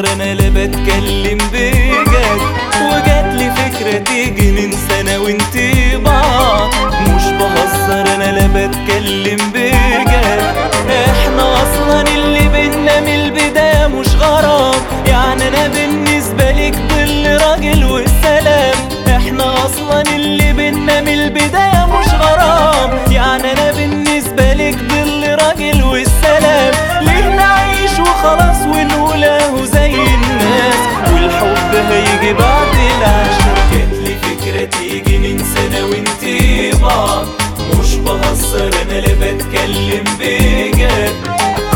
بهزر انا لا بتكلم بجد، وجاتلي فكرة تيجي ننسى انا وانتي بعض. مش بهزر انا لا بتكلم بجد، احنا اصلا اللي بينا من البداية مش غرام. يعني انا بالنسبة لك ظل راجل والسلام، احنا اصلا اللي بينا من البداية مش غرام. يعني انا بالنسبة لك ظل راجل والسلام. ليه نعيش وخلاص ونقول اهو زي الناس، والحب هيجي بعد العشرة. جاتلي فكرة تيجي ننسى انا وانتي بعض، مش بهزر انا لا بتكلم بجد.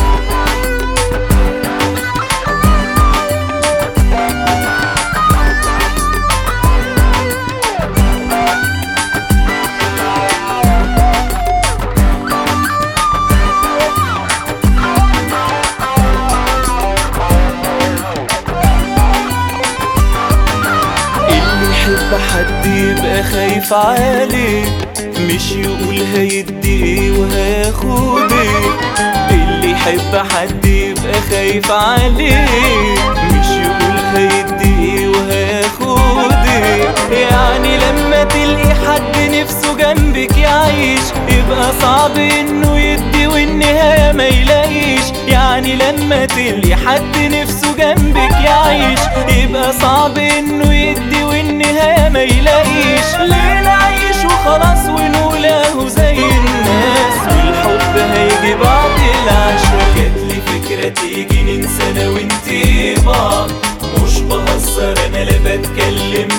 يحب حد يبقى خايف عليه، مش يقول هيدي ايه وهياخد ايه. اللي يحب حد يبقى خايف عليه، مش يقول هيدي ايه وهياخد ايه. يعني لما تلقي حد نفسه جنبك يعيش، يبقى صعب انه يدي والنهاية ما يلاقيش. يعني لما تلقي حد نفسه جنبك يعيش، يبقى صعب انه يدي والنهاية ما يلاقيش. ليه نعيش وخلاص ونقول اهو زي الناس، والحب هيجي بعد العشرة. جاتلي فكرة تيجي ننسى انا وانتي بعض، مش بهزر انا لا بتكلم